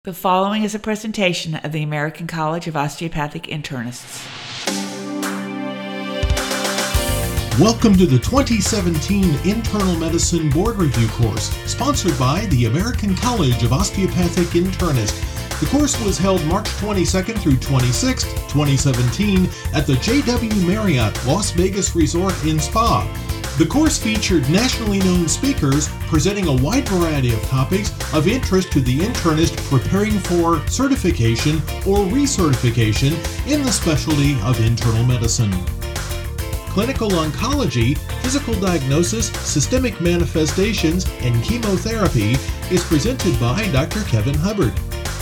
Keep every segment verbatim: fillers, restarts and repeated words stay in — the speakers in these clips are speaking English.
The following is a presentation of the American College of Osteopathic Internists. Welcome to the twenty seventeen Internal Medicine Board Review course, sponsored by the American College of Osteopathic Internists. The course was held March twenty-second through twenty-sixth, twenty seventeen at the J W Marriott Las Vegas Resort and Spa. The course featured nationally known speakers presenting a wide variety of topics of interest to the internist preparing for certification or recertification in the specialty of internal medicine. Clinical oncology, physical diagnosis, systemic manifestations, and chemotherapy is presented by Doctor Kevin Hubbard.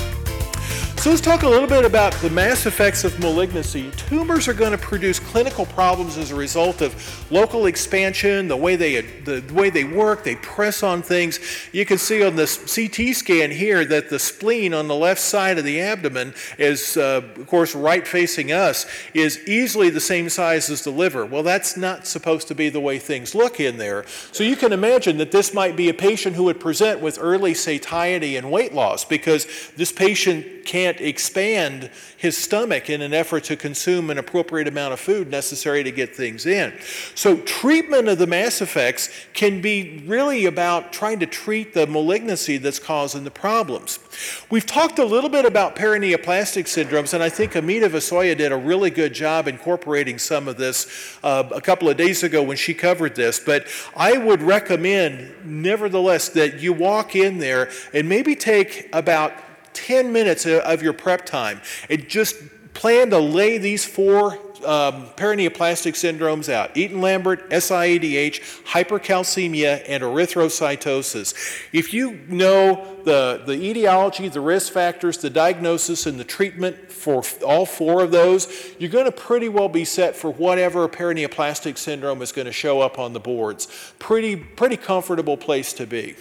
So let's talk a little bit about the mass effects of malignancy. Tumors are going to produce clinical problems as a result of local expansion, the way they the way they work, they press on things. You can see on this C T scan here that the spleen on the left side of the abdomen is, uh, of course, right facing us, is easily the same size as the liver. Well, that's not supposed to be the way things look in there. So you can imagine that this might be a patient who would present with early satiety and weight loss because this patient can't expand his stomach in an effort to consume an appropriate amount of food necessary to get things in. So treatment of the mass effects can be really about trying to treat the malignancy that's causing the problems. We've talked a little bit about paraneoplastic syndromes, and I think Amita Vasoya did a really good job incorporating some of this uh, a couple of days ago when she covered this, but I would recommend, nevertheless, that you walk in there and maybe take about ten minutes of your prep time and just plan to lay these four um, paraneoplastic syndromes out: Eaton-Lambert, S I A D H, hypercalcemia, and erythrocytosis. If you know the, the etiology, the risk factors, the diagnosis, and the treatment for all four of those, you're going to pretty well be set for whatever paraneoplastic syndrome is going to show up on the boards. Pretty, pretty comfortable place to be.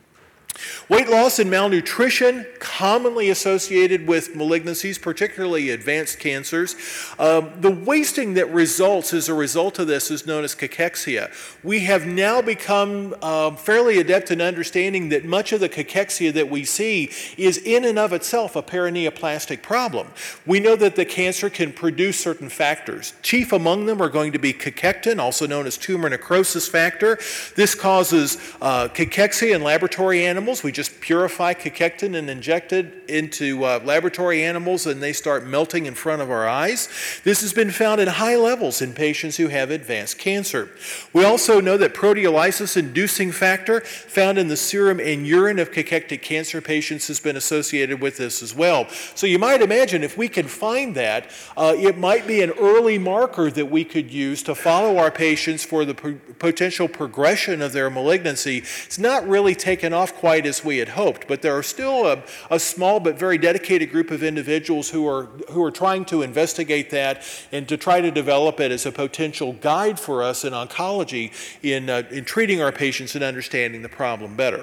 Weight loss and malnutrition, commonly associated with malignancies, particularly advanced cancers. Um, the wasting that results as a result of this is known as cachexia. We have now become um, fairly adept in understanding that much of the cachexia that we see is in and of itself a paraneoplastic problem. We know that the cancer can produce certain factors. Chief among them are going to be cachectin, also known as tumor necrosis factor. This causes uh, cachexia in laboratory animals. We just purify cachectin and inject it into uh, laboratory animals, and they start melting in front of our eyes. This has been found in high levels in patients who have advanced cancer. We also know that proteolysis-inducing factor found in the serum and urine of cachectic cancer patients has been associated with this as well. So you might imagine if we can find that, uh, it might be an early marker that we could use to follow our patients for the p- potential progression of their malignancy. It's not really taken off quite as we had hoped, but there are still a, a small but very dedicated group of individuals who are who are trying to investigate that and to try to develop it as a potential guide for us in oncology in, uh, in treating our patients and understanding the problem better.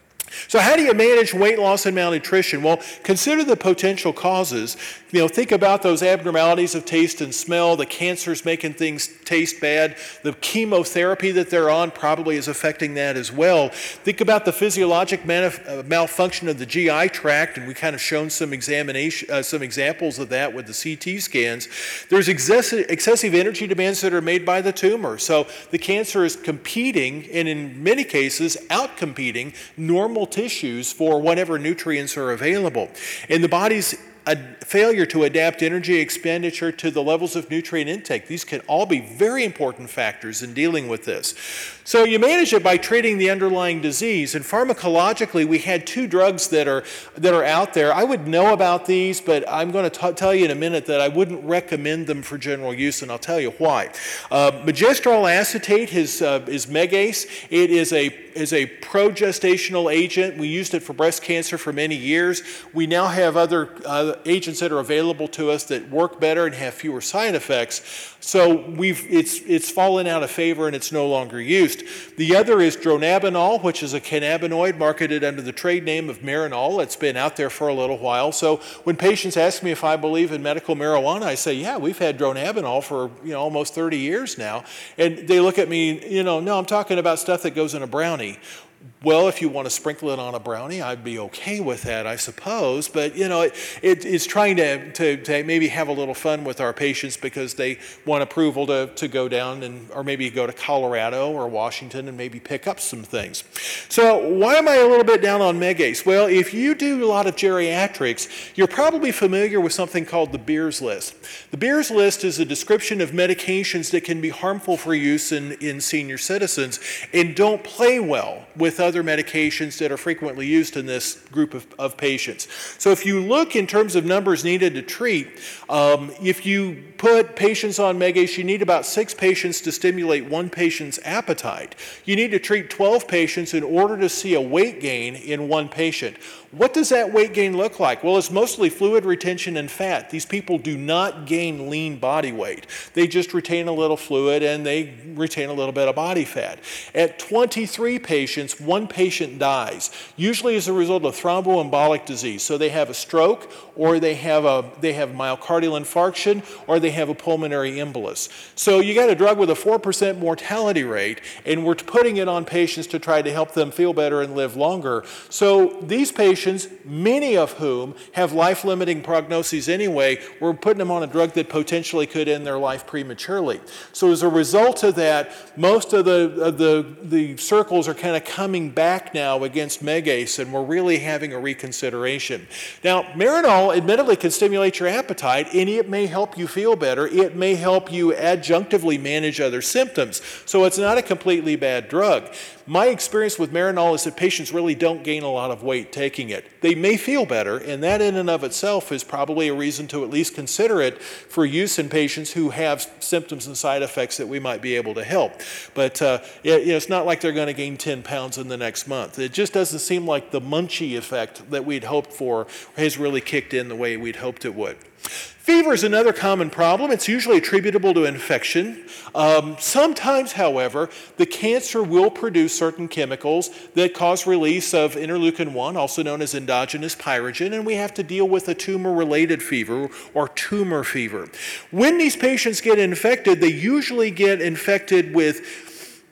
So how do you manage weight loss and malnutrition? Well, consider the potential causes. You know, think about those abnormalities of taste and smell, the cancers making things taste bad, the chemotherapy that they're on probably is affecting that as well. Think about the physiologic manif- uh, malfunction of the G I tract, and we kind of shown some examination, uh, some examples of that with the C T scans. There's excessive, excessive energy demands that are made by the tumor. So the cancer is competing, and in many cases, outcompeting normal tissues for whatever nutrients are available. And the body's a failure to adapt energy expenditure to the levels of nutrient intake. These can all be very important factors in dealing with this. So you manage it by treating the underlying disease. And pharmacologically, we had two drugs that are that are out there. I would know about these, but I'm going to t- tell you in a minute that I wouldn't recommend them for general use, and I'll tell you why. Uh, Magestrol acetate is, uh, is Megace. It is a is a progestational agent. We used it for breast cancer for many years. We now have other uh, agents that are available to us that work better and have fewer side effects. So we've it's it's fallen out of favor and it's no longer used. The other is dronabinol, which is a cannabinoid marketed under the trade name of Marinol. It's been out there for a little while. So when patients ask me if I believe in medical marijuana, I say, yeah, we've had dronabinol for you know almost thirty years now. And they look at me, you know, no, I'm talking about stuff that goes in a brownie. Well, if you want to sprinkle it on a brownie, I'd be okay with that, I suppose. But, you know, it, it, it's trying to, to, to maybe have a little fun with our patients because they want approval to, to go down and, or maybe go to Colorado or Washington and maybe pick up some things. So why am I a little bit down on Megace? Well, if you do a lot of geriatrics, you're probably familiar with something called the Beers List. The Beers List is a description of medications that can be harmful for use in, in senior citizens and don't play well with other other medications that are frequently used in this group of, of patients. So if you look in terms of numbers needed to treat, um, if you put patients on Megace, you need about six patients to stimulate one patient's appetite. You need to treat twelve patients in order to see a weight gain in one patient. What does that weight gain look like? Well, it's mostly fluid retention and fat. These people do not gain lean body weight. They just retain a little fluid and they retain a little bit of body fat. At twenty-three patients, one patient dies, usually as a result of thromboembolic disease. So they have a stroke, or they have a they have myocardial infarction, or they have a pulmonary embolus. So you got a drug with a four percent mortality rate, and we're putting it on patients to try to help them feel better and live longer. So these patients, many of whom have life-limiting prognoses anyway, we're putting them on a drug that potentially could end their life prematurely. So as a result of that, most of the of the, the circles are kind of coming back now against Megace, and we're really having a reconsideration. Now, Marinol admittedly can stimulate your appetite, and it may help you feel better. It may help you adjunctively manage other symptoms. So it's not a completely bad drug. My experience with Marinol is that patients really don't gain a lot of weight taking it. They may feel better, and that in and of itself is probably a reason to at least consider it for use in patients who have symptoms and side effects that we might be able to help. But uh, it, you know, it's not like they're going to gain ten pounds in the next month. It just doesn't seem like the munchie effect that we'd hoped for has really kicked in the way we'd hoped it would. Fever is another common problem. It's usually attributable to infection. Um, sometimes, however, the cancer will produce certain chemicals that cause release of interleukin one, also known as endogenous pyrogen, and we have to deal with a tumor-related fever or tumor fever. When these patients get infected, they usually get infected with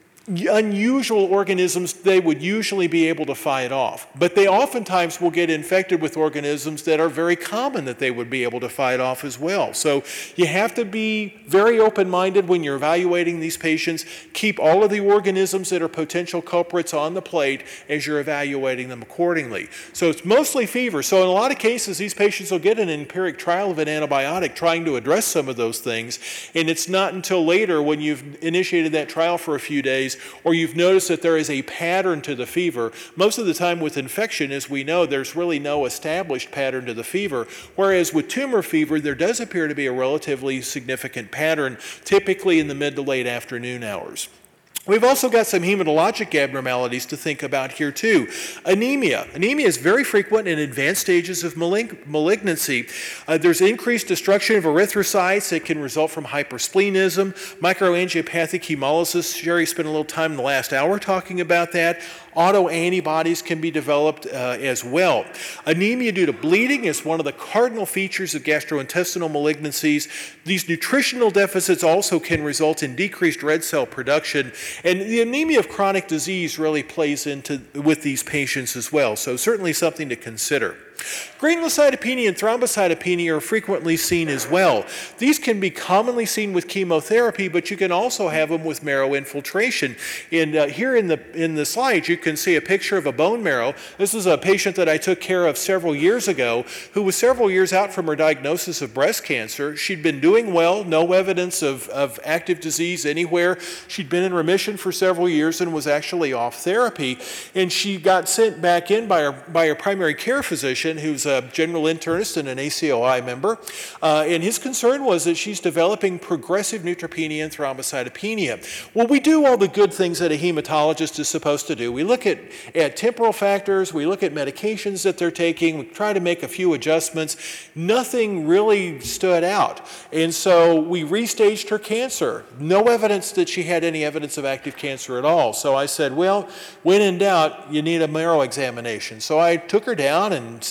unusual organisms they would usually be able to fight off. But they oftentimes will get infected with organisms that are very common that they would be able to fight off as well. So you have to be very open-minded when you're evaluating these patients. Keep all of the organisms that are potential culprits on the plate as you're evaluating them accordingly. So it's mostly fever. So in a lot of cases, these patients will get an empiric trial of an antibiotic trying to address some of those things. And it's not until later when you've initiated that trial for a few days or you've noticed that there is a pattern to the fever. Most of the time with infection, as we know, there's really no established pattern to the fever, whereas with tumor fever, there does appear to be a relatively significant pattern, typically in the mid to late afternoon hours. We've also got some hematologic abnormalities to think about here too. Anemia. Anemia is very frequent in advanced stages of malig- malignancy. Uh, there's increased destruction of erythrocytes that can result from hypersplenism, microangiopathic hemolysis. Sherry spent a little time in the last hour talking about that. Autoantibodies can be developed uh, as well. Anemia due to bleeding is one of the cardinal features of gastrointestinal malignancies. These nutritional deficits also can result in decreased red cell production, and the anemia of chronic disease really plays into with these patients as well, so certainly something to consider. Granulocytopenia and thrombocytopenia are frequently seen as well. These can be commonly seen with chemotherapy, but you can also have them with marrow infiltration. And uh, here in the in the slide, you can see a picture of a bone marrow. This is a patient that I took care of several years ago who was several years out from her diagnosis of breast cancer. She'd been doing well, no evidence of, of active disease anywhere. She'd been in remission for several years and was actually off therapy. And she got sent back in by her, by her primary care physician, who's a general internist and an A C O I member, uh, and his concern was that she's developing progressive neutropenia and thrombocytopenia. Well, we do all the good things that a hematologist is supposed to do. We look at, at temporal factors, we look at medications that they're taking, we try to make a few adjustments. Nothing really stood out, and so we restaged her cancer. No evidence that she had any evidence of active cancer at all. So I said, well, when in doubt, you need a marrow examination. So I took her down and sat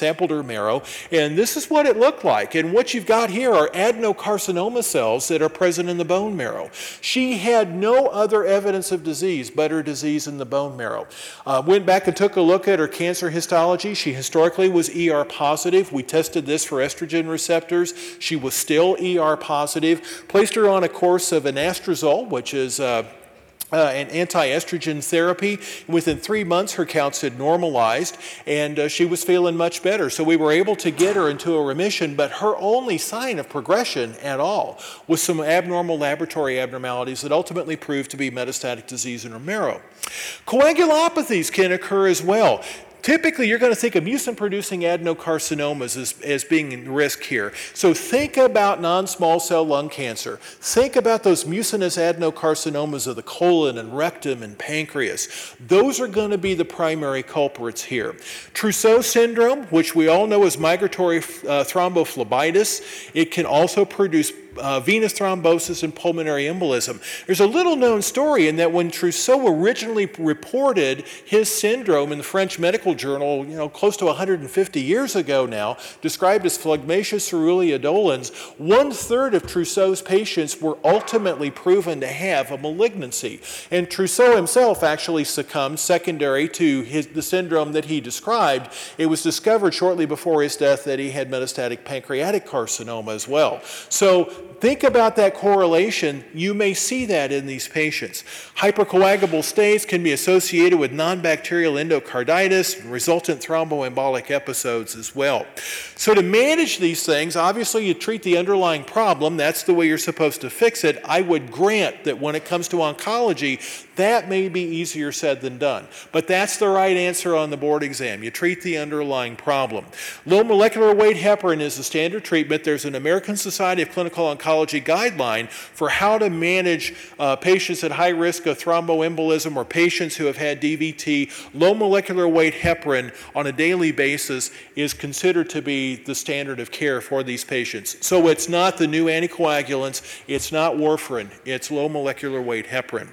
sampled her marrow, and this is what it looked like. And what you've got here are adenocarcinoma cells that are present in the bone marrow. She had no other evidence of disease but her disease in the bone marrow. Uh, went back and took a look at her cancer histology. She historically was E R positive. We tested this for estrogen receptors. She was still E R positive. Placed her on a course of anastrozole, which is uh, Uh, an anti-estrogen therapy. Within three months, her counts had normalized, and uh, she was feeling much better. So we were able to get her into a remission, but her only sign of progression at all was some abnormal laboratory abnormalities that ultimately proved to be metastatic disease in her marrow. Coagulopathies can occur as well. Typically, you're going to think of mucin-producing adenocarcinomas as, as being in risk here. So think about non-small cell lung cancer. Think about those mucinous adenocarcinomas of the colon and rectum and pancreas. Those are going to be the primary culprits here. Trousseau syndrome, which we all know as migratory uh, thrombophlebitis, it can also produce Uh, venous thrombosis and pulmonary embolism. There's a little known story in that when Trousseau originally reported his syndrome in the French Medical Journal, you know, close to one hundred fifty years ago now, described as phlegmatia ceruleus dolens, one third of Trousseau's patients were ultimately proven to have a malignancy. And Trousseau himself actually succumbed secondary to his, the syndrome that he described. It was discovered shortly before his death that he had metastatic pancreatic carcinoma as well. So think about that correlation. You may see that in these patients. Hypercoagulable states can be associated with non-bacterial endocarditis and resultant thromboembolic episodes as well. So to manage these things, obviously you treat the underlying problem. That's the way you're supposed to fix it. I would grant that when it comes to oncology, that may be easier said than done. But that's the right answer on the board exam. You treat the underlying problem. Low molecular weight heparin is the standard treatment. There's an American Society of Clinical Oncology guideline for how to manage uh, patients at high risk of thromboembolism or patients who have had D V T. Low molecular weight heparin on a daily basis is considered to be the standard of care for these patients. So it's not the new anticoagulants, it's not warfarin, it's low molecular weight heparin.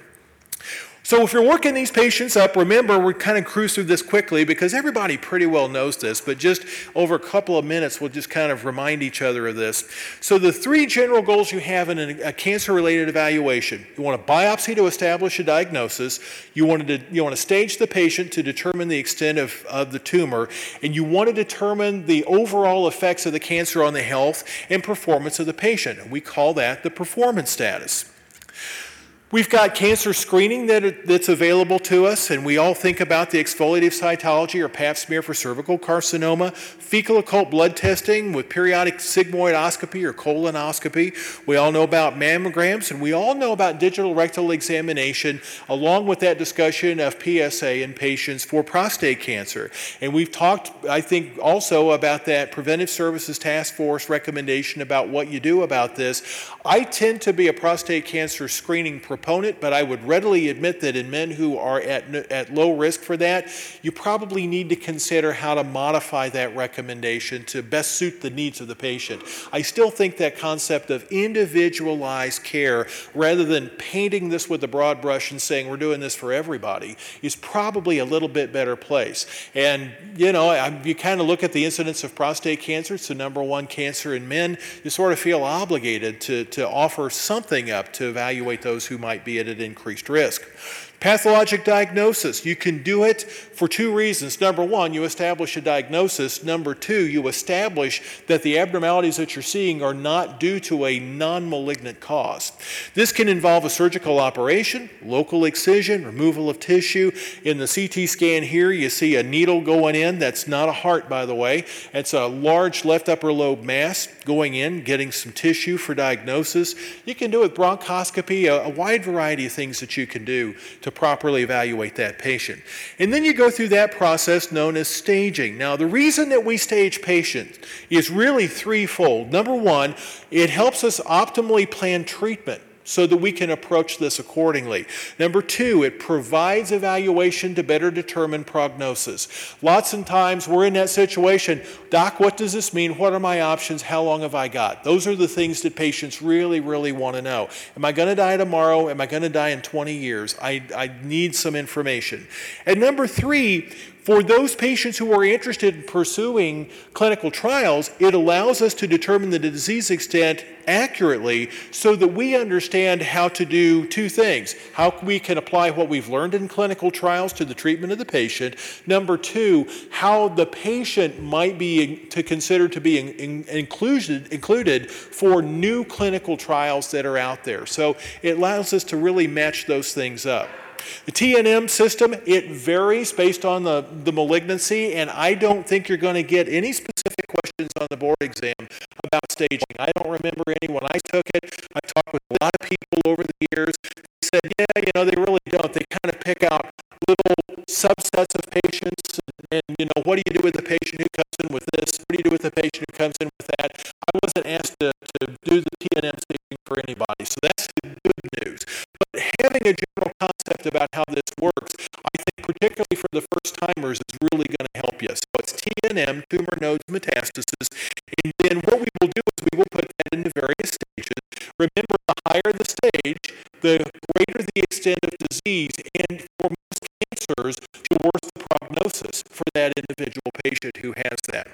So if you're working these patients up, remember, we're kind of cruise through this quickly because everybody pretty well knows this, but just over a couple of minutes, we'll just kind of remind each other of this. So the three general goals you have in a, a cancer-related evaluation: you want a biopsy to establish a diagnosis, you want to, you want to stage the patient to determine the extent of, of the tumor, and you want to determine the overall effects of the cancer on the health and performance of the patient. And we call that the performance status. We've got cancer screening that, that's available to us, and we all think about the exfoliative cytology or pap smear for cervical carcinoma, fecal occult blood testing with periodic sigmoidoscopy or colonoscopy. We all know about mammograms, and we all know about digital rectal examination, along with that discussion of P S A in patients for prostate cancer. And we've talked, I think, also about that Preventive Services Task Force recommendation about what you do about this. I tend to be a prostate cancer screening proponent, but I would readily admit that in men who are at, at low risk for that, you probably need to consider how to modify that recommendation to best suit the needs of the patient. I still think that concept of individualized care, rather than painting this with a broad brush and saying we're doing this for everybody, is probably a little bit better place. And, you know, you kind of look at the incidence of prostate cancer, it's the number one cancer in men, you sort of feel obligated to, to offer something up to evaluate those who might be at an increased risk. Pathologic diagnosis. You can do it for two reasons. Number one, you establish a diagnosis. Number two, you establish that the abnormalities that you're seeing are not due to a non-malignant cause. This can involve a surgical operation, local excision, removal of tissue. In the C T scan here, you see a needle going in. That's not a heart, by the way. It's a large left upper lobe mass going in, getting some tissue for diagnosis. You can do it with bronchoscopy, a, a wide variety of things that you can do to properly evaluate that patient. And then you go through that process known as staging. Now, the reason that we stage patients is really threefold. Number one, it helps us optimally plan treatment so that we can approach this accordingly. Number two, it provides evaluation to better determine prognosis. Lots of times we're in that situation, doc, what does this mean? What are my options? How long have I got? Those are the things that patients really, really want to know. Am I going to die tomorrow? Am I going to die in twenty years? I, I need some information. And number three, For those patients who are interested in pursuing clinical trials, it allows us to determine the disease extent accurately so that we understand how to do two things. How we can apply what we've learned in clinical trials to the treatment of the patient. Number two, how the patient might be to consider to be in, in, included, included for new clinical trials that are out there. So it allows us to really match those things up. The T N M system, it varies based on the, the malignancy, and I don't think you're going to get any specific questions on the board exam about staging. I don't remember any when I took it. I talked with a lot of people over the years. They said, yeah, you know, they really don't. They kind of pick out little subsets of patients, and, and, you know, what do you do with the patient who comes in with this? What do you do with the patient who comes in with that? I wasn't asked to, to do the T N M staging for anybody, so that's the good news. But having a general concept about how this works, I think particularly for the first-timers, is really going to help you. So it's T N M, tumor nodes metastasis, and then what we will do is we will put that into various stages. Remember, the higher the stage, the greater the extent of disease, and for most cancers, the worse the prognosis for that individual patient who has that.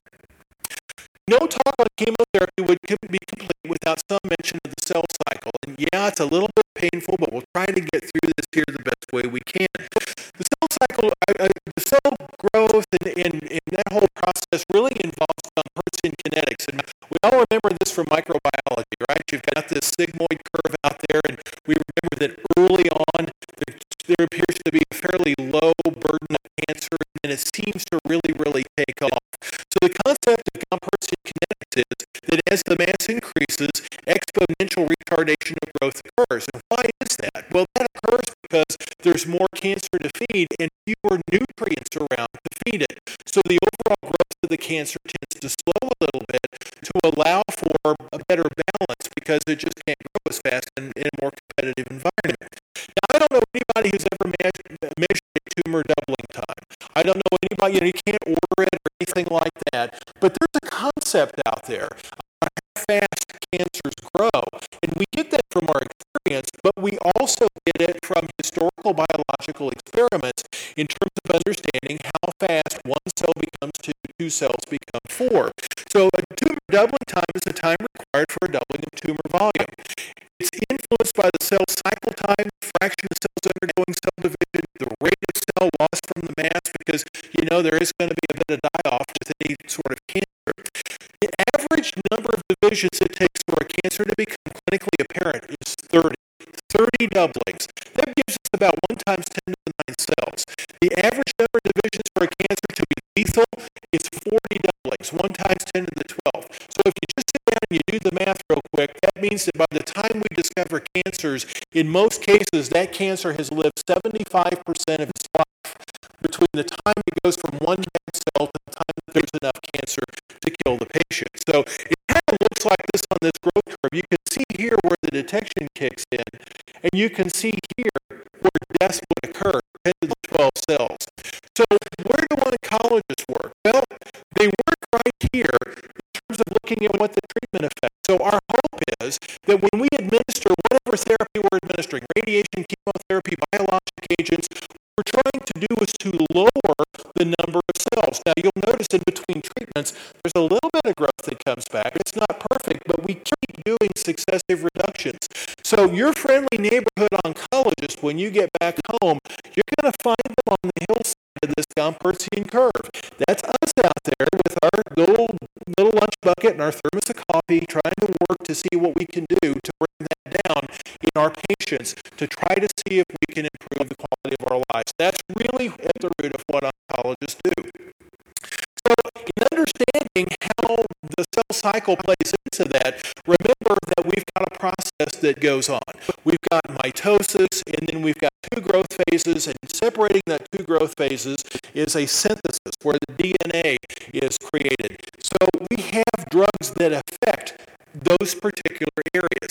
No talk on chemotherapy would be complete without some mention of the cell cycle. And yeah, it's a little bit painful, but we'll try to get through this here the best way we can. The cell cycle, uh, the cell growth and, and, and that whole process really involves Gompertzian kinetics. And we all remember this from microbiology, right? You've got this sigmoid curve out there, and we remember that early on there, there appears to be a fairly low burden of cancer, and it seems to really, really take off. So the concept of Gompertzian kinetics is that as the mass increases, exponential retardation of growth occurs. And why is that? Well, that occurs because there's more cancer to feed and fewer nutrients around to feed it. So the overall growth of the cancer tends to slow a little bit to allow for a better balance because it just can't grow as fast in, in a more competitive environment. Now, I don't know anybody who's ever measured, measured a tumor doubling time. I don't know anybody, you know, you can't order it or anything like that, but there's a concept out there on how fast cancers grow, and we get that from our experience, but we also get it from historical biological experiments in terms of understanding how fast one cell becomes two, two cells become four. So a tumor doubling time is the time required for a doubling of tumor volume. It's influenced by the cell cycle time, the fraction of cells undergoing cell division, the rate of cell loss from the mass, because, you know, there is going to be a bit of die-off with any sort of cancer. The average number of divisions it takes for a cancer to become clinically apparent is thirty. thirty doublings. That gives us about one times ten to the nine cells. The average number of divisions for a cancer to be lethal is forty doublings, one times ten to the twelve. So if you just sit down and you do the math real quick, that means that by the time we discover cancers, in most cases, that cancer has lived seventy-five percent of its life between the time it goes from one bad cell to the time that there's enough cancer to kill the patient. So it kind of looks like this on this growth curve. You can see here where the detection kicks in, and you can see here where deaths would occur, ten to the twelve cells. So where do oncologists work? Well, they work right here in terms of looking at what the treatment effect. So our hope is that when we administer whatever therapy we're administering, radiation, chemotherapy, biologic agents, what we're trying to do is to lower the number of cells. Now, you'll notice in between treatments, there's a little bit of growth that comes back. It's not perfect, but we keep doing successive reductions. So your friendly neighborhood oncologist, when you get back home, you're going to find them on the hillside of this Gompertzian curve. That's us out there with our little, little lunch bucket and our thermos of coffee, trying to work to see what we can do to bring that down in our patients to try to see if we can improve the quality of our lives. That's really at the root of what oncologists do. So in understanding how the cell cycle plays into that, remember that we've got a process that goes on. We've got mitosis, and then we've got two growth phases, and separating that two growth phases is a synthesis where the D N A is created. So we have drugs that affect those particular areas.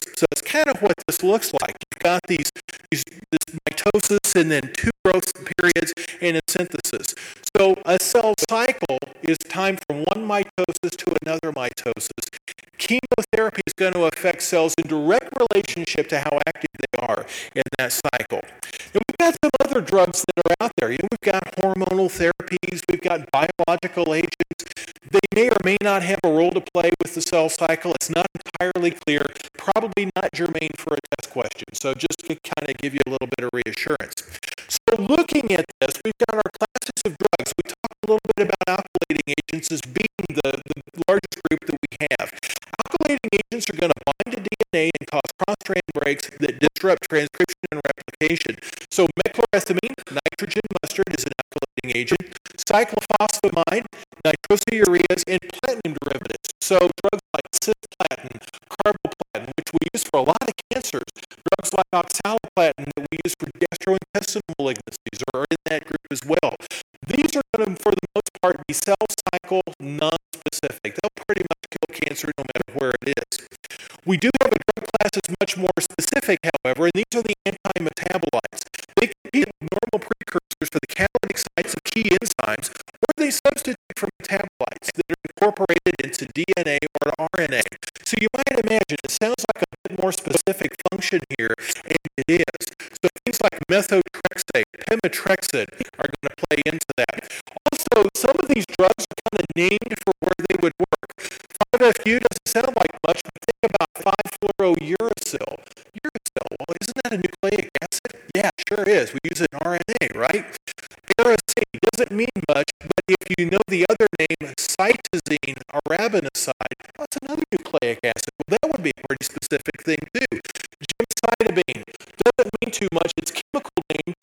So it's kind of what this looks like. You've got these, these this mitosis and then two growth periods and a synthesis. So a cell cycle is time from one mitosis to another mitosis. Chemotherapy is going to affect cells in direct relationship to how active they are in that cycle. And we've got some other drugs that are out there. You know, we've got hormonal therapies, we've got biological agents. They may or may not have a role to play with the cell cycle. It's not entirely clear, probably not germane for a test question. So just to kind of give you a little bit of reassurance. So looking at this, we've got our classes of drugs. We talked a little bit about alkylating agents as being the, the largest group that we have. Alkylating agents are going to bind to D N A and cause cross-strand breaks that disrupt transcription and replication. So mechlorethamine, nitrogen mustard, is an alkylating agent. Cyclophosphamide, nitrosoureas, and platinum derivatives. So drugs like cisplatin, carboplatin, which we use for a lot of cancers. Drugs like oxaliplatin that we use for gastrointestinal malignancies are in that group as well. These are going to, for the most part, be cell cycle non-specific. They'll pretty much kill cancer no matter where it is. We do have a drug class that's much more specific, however, and these are the anti-metabolites. They compete with normal precursors for the catalytic sites of key enzymes, or they substitute for metabolites that are incorporated into D N A or R N A. So you might imagine it sounds like a bit more specific function here, and it is. So things like methotrexate, pemetrexed are going to play into that. Also, some of these drugs are kind of named for where they would work. five F U doesn't sound like much, but think about five fluorouracil. Uracil, well, isn't that a nucleic acid? Yeah, sure is. We use it in R N A, right? Aracene doesn't mean much, but if you know the other name, cytosine arabinoside, that's another nucleic acid. Well, that would be a pretty specific thing too. Gemcitabine doesn't mean too much. Its chemical name,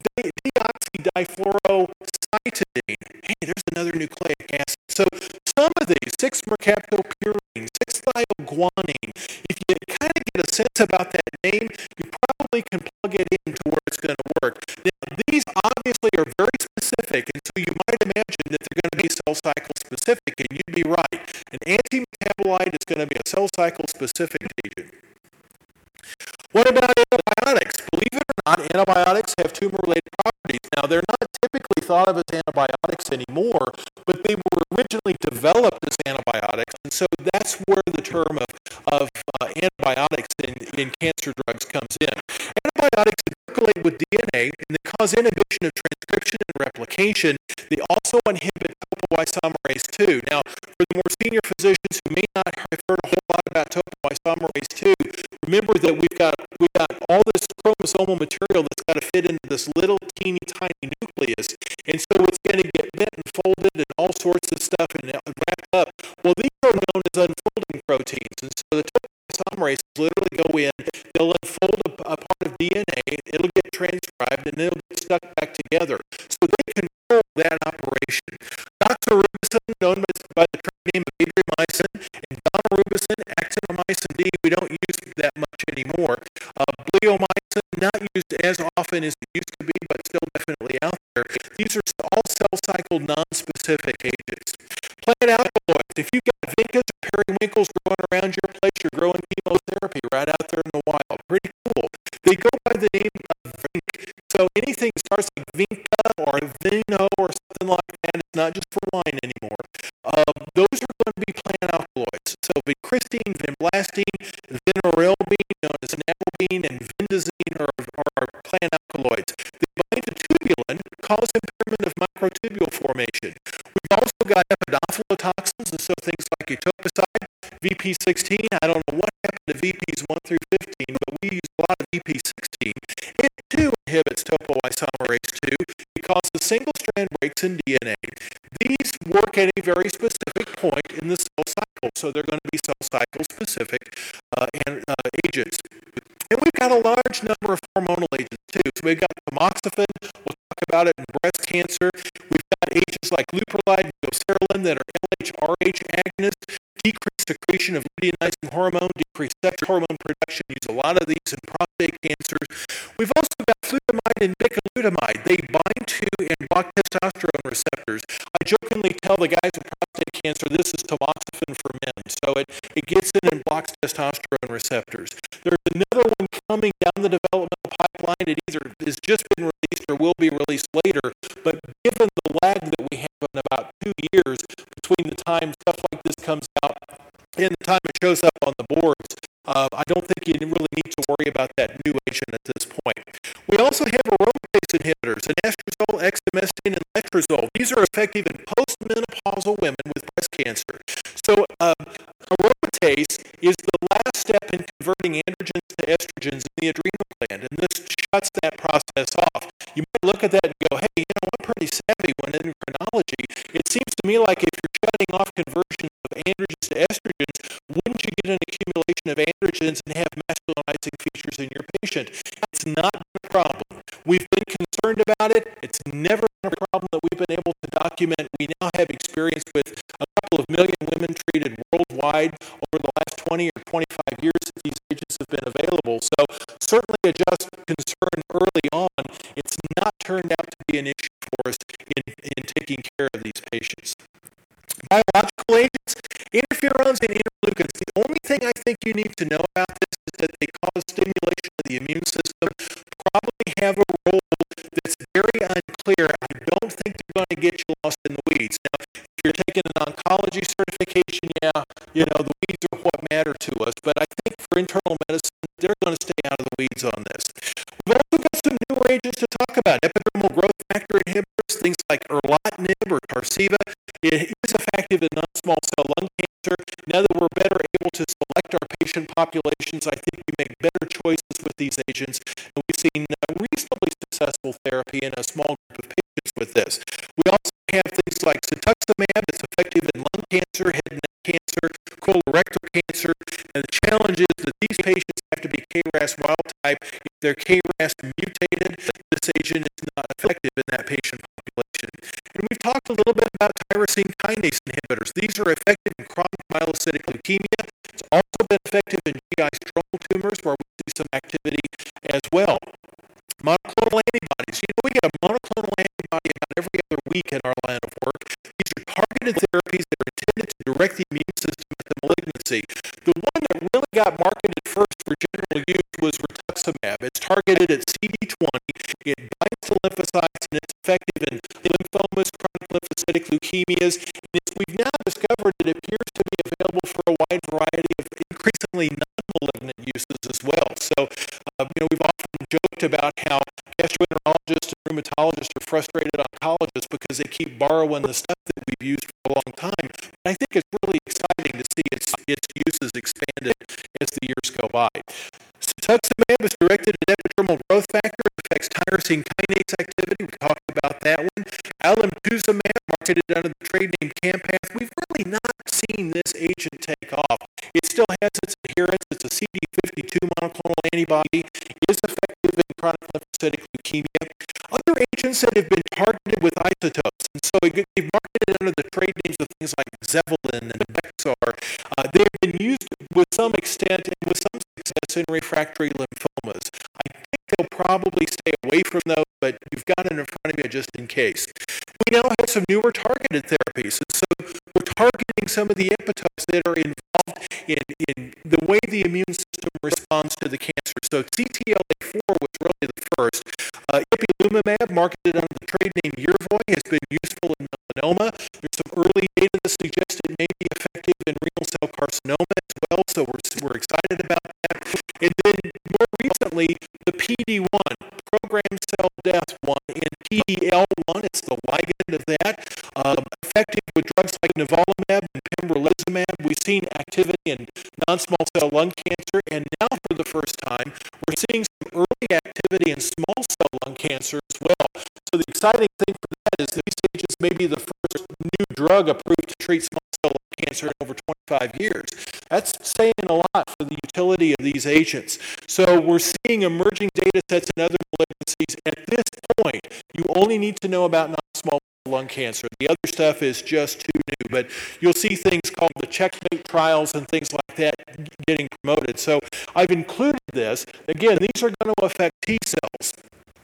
deoxydifluorocytidine. Hey, there's another nucleic acid. So some of these, six mercaptopurine, six thioguanine, if you kind of get a sense about that name, you probably can plug it into where it's going to work. Now, these obviously are very specific, and so you might imagine that they're going to be cell cycle specific, and you'd be right. An anti-metabolite is going to be a cell cycle specific agent. What about antibiotics? Believe it or not, antibiotics have tumor-related properties. Now, they're not typically thought of as antibiotics anymore, but they were originally developed as antibiotics, and so that's where the term of, of uh, antibiotics in, in cancer drugs comes in. Antibiotics circulate with D N A, and they cause inhibition of transcription and replication. They also inhibit topoisomerase two. Now, for the more senior physicians who may not have heard a whole lot about topoisomerase two, remember that we've got we've got all this chromosomal material that's got to fit into this little teeny tiny nucleus, and so it's going to get bent and folded and all sorts of stuff and wrapped up. Well, these are known as unfolding proteins, and so the topoisomerase literally go in, they'll unfold a, a part of D N A, it'll get transcribed, and it'll get stuck back together. So they control that operation. Doxorubicin, known by the trade name of adriamycin, and daunorubicin, actinomycin D, we don't use that much anymore. Uh, bleomycin, not used as often as it used to be, but still definitely out there. These are all cell cycle non-specific agents. Plant alkaloids. If you've got vincas or periwinkles growing around your place, you're growing chemotherapy right out there in the wild. Pretty cool. They go by the name of vinc. So anything starts like vinca or vino or something like that, it's not just for wine anymore. Um, those are going to be plant alkaloids. So vincristine, vinblastine, vinorelbine, known as navelbine, and vindazine are, are plant alkaloids. They bind to tubulin, cause impairment of microtubule formation. We've also got epidophilatoxins, and so things like etoposide, V P sixteen. I don't know what happened to V Ps one through fifteen, but we use a lot of V P sixteen. It too inhibits topoisomerase two. It causes single-strand breaks in D N A. These work at a very specific point in the cell cycle, so they're going to be cell cycle specific uh, and uh, agents. And we've got a large number of hormonal agents too. So we've got tamoxifen. We'll talk about it in breast cancer. We've got agents like leuprolide and goserelin that are L H R H agonists, decrease secretion of luteinizing hormone, decrease sexual hormone production. Use a lot of these in prostate cancers. We've also got flutamide and bicalutamide. They bind to and block testosterone receptors. I jokingly tell the guys with prostate cancer, this is tamoxifen for men. So it, it gets in and blocks testosterone receptors. There's another one coming down the developmental pipeline. It either has just been released or will be released later, but given the lag that we have in about two years between the time stuff like this comes out and the time it shows up on the boards, uh, I don't think you really need to worry about that new agent at this point. We also have aromatase inhibitors, anastrozole, exemestane, and letrozole. These are effective in postmenopausal women with breast cancer. So um, aromatase is the last step in converting androgens to estrogens in the adrenal gland, and this shuts that process off. You might look at that and go, hey, you know, I'm pretty savvy when in endocrinology. It seems to me like if you're shutting off conversion of androgens to estrogens, wouldn't you get an accumulation of androgens and have masculinizing features in your patient? It's not a problem. We've been concerned about it. It's never been a problem that we've been able to document. We now have experience with a couple of million women treated worldwide over the last twenty or twenty-five years that these agents have been available. So certainly a just concern early on. It's not turned out to be an issue for us in, in taking care of these patients. Biological agents, interferons and interleukins. The only thing I think you need to know about this is that they cause stimulation of the immune system, probably have a role that's very unclear. I don't think they're going to get you lost in the weeds. Now, if you're taking an oncology certification, yeah, you know, the weeds are what matter to us, but I think for internal medicine, they're going to stay out of the weeds on this. We've also got some newer agents to talk about. Epidermal growth factor inhibitors, things like erlotinib or Tarceva. It is effective in non-small cell lung cancer. Now that we're better able to select our patient populations, I think we make better choices with these agents, and we've seen uh, reasonably successful therapy in a small group of patients with this. We also have things like cetuximab that's effective in lung cancer, head and neck cancer, colorectal cancer, and the challenge is that these patients have to be K R A S wild type. If they're K R A S mutated, this agent is not effective in that patient population. And we've talked a little bit about tyrosine kinase inhibitors. These are effective in chronic myelocytic leukemia. It's also been effective in G I stromal tumors where we see some activity as well. Monoclonal antibodies. You know, we get a monoclonal antibody about every other week in our line of work. These are targeted therapies that are intended to direct the immune system at the malignancy. The one that really got marketed first for general use was rituximab. It's targeted at C D twenty. It binds to lymphocytes and it's effective in lymphomas, chronic lymphocytic leukemias. And as we've now discovered, it appears to be available for a wide variety of increasingly non-malignant uses as well. So, uh, you know, we've often joked about how gastroenterologists and rheumatologists are frustrated oncologists because they keep borrowing the stuff that we've used for a long time. And I think it's really exciting to see its, its uses expanded as the years go by. Cetuximab is directed at epidermal growth factor. It affects tyrosine kinase activity. We talked about that one. Alemtuzumab, marketed under the trade name Campath. We've really not seen this agent take off. It still has its adherence. It's a C D fifty-two monoclonal antibody. It is effective in chronic lymphocytic leukemia. Other agents that have been targeted with isotopes, and so they've marketed under the trade names of things like Zevalin and Bexar. Uh, they've been used with some extent and with some success in refractory lymphomas. I think they'll probably stay away from those, but you've got it in front of you just in case. We now have some newer targeted therapies, and so we're targeting some of the epitopes that are involved in, in the way the immune system responds to the cancer. So T T L A four was really the first. Uh, ipilimumab, marketed under the trade name Yervoy, has been useful in melanoma. There's some early data that suggests it may be effective in renal cell carcinoma as well, so we're, we're excited about that. And then more recently, the P D one, programmed cell death one, and P D L one, it's the ligand of that, um, effective with drugs like nivolumab and pembrolizumab. We've seen activity in non-small cell lung cancer, and now for the first time, we're seeing some early activity in small cell lung cancer as well. So the exciting thing for that is these agents may be the first new drug approved to treat small cell lung cancer in over twenty-five years. That's saying a lot for the utility of these agents. So we're seeing emerging data sets in other malignancies. At this point, you only need to know about non-small cell lung cancer. The other stuff is just too new, but you'll see things called the checkmate trials and things like that getting promoted. So I've included this. Again, these are going to affect T cells.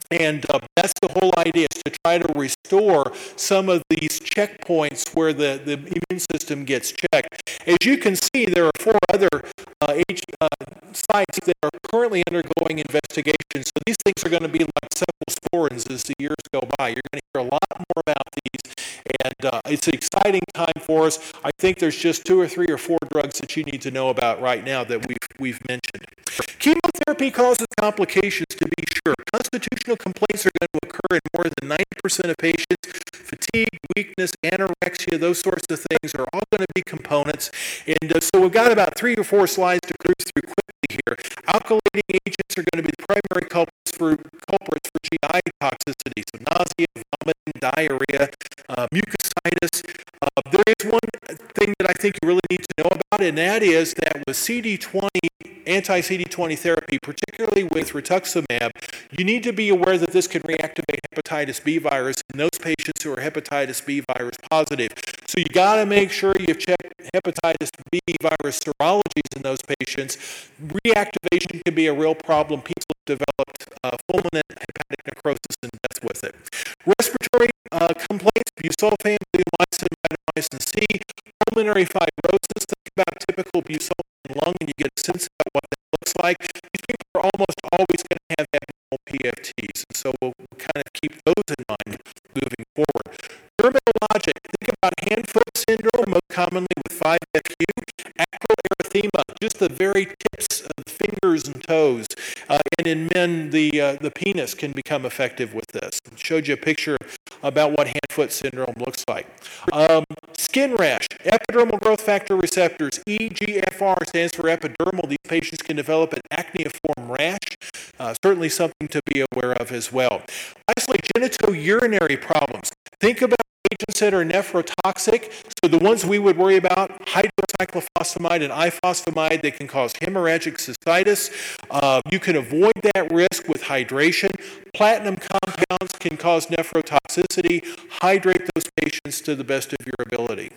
And uh, that's the whole idea, is to try to restore some of these checkpoints where the, the immune system gets checked. As you can see, there are four other uh, H, uh, sites that are currently undergoing investigations. So these things are going to be like cephalosporins as the years go by. You're going to hear a lot more about these, and uh, it's an exciting time for us. I think there's just two or three or four drugs that you need to know about right now that we've, we've mentioned. Chemotherapy causes complications, to be sure. Constitutional complaints are going to occur in more than ninety percent of patients. Fatigue, weakness, anorexia, those sorts of things are all going to be components. And uh, so we've got about three or four slides to cruise through quickly here. Alkylating agents are going to be the primary culprits for, culprits for G I toxicity, so nausea, vomiting, diarrhea, uh, mucositis. Uh, there is one thing that I think you really need to know about, and that is that with C D twenty, anti-C D twenty therapy, particularly with rituximab, you need to be aware that this can reactivate hepatitis B virus in those patients who are hepatitis B virus positive. So you got to make sure you've checked hepatitis B virus serologies in those patients. Reactivation can be a real problem. People have developed uh, fulminant hepatic necrosis and death with it. Respiratory uh, complaints, busulfan, bleomycin, mitomycin C, pulmonary fibrosis. Think about typical busulfan lung and you get a sense of what that looks like. These people are almost always going to have abnormal P F Ts, and so we'll kind of keep those in mind moving forward. Dermatologic, think about hand-foot syndrome, most commonly with five F U, acroerythema, just the very tips of the fingers and toes, uh, and in men, the uh, the penis can become effective with this. I showed you a picture about what hand-foot syndrome looks like. Um, skin rash, epidermal growth factor receptors, E G F R stands for epidermal. These patients can develop an acneiform rash, uh, certainly something to be aware of as well. Lastly, genitourinary problems. Think about agents that are nephrotoxic. So the ones we would worry about, hydrocyclophosphamide and ifosfamide, they can cause hemorrhagic cystitis. Uh, you can avoid that risk with hydration. Platinum compounds can cause nephrotoxicity. Hydrate those patients to the best of your ability.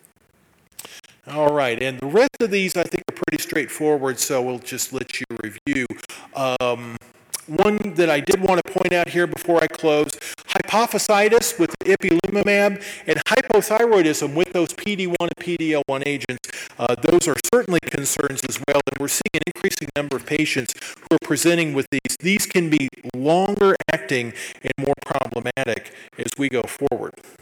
All right, and the rest of these I think are pretty straightforward, so we'll just let you review. Um, One that I did want to point out here before I close, hypophysitis with ipilimumab and hypothyroidism with those P D one and P D L one agents. Uh, those are certainly concerns as well, and we're seeing an increasing number of patients who are presenting with these. These can be longer acting and more problematic as we go forward.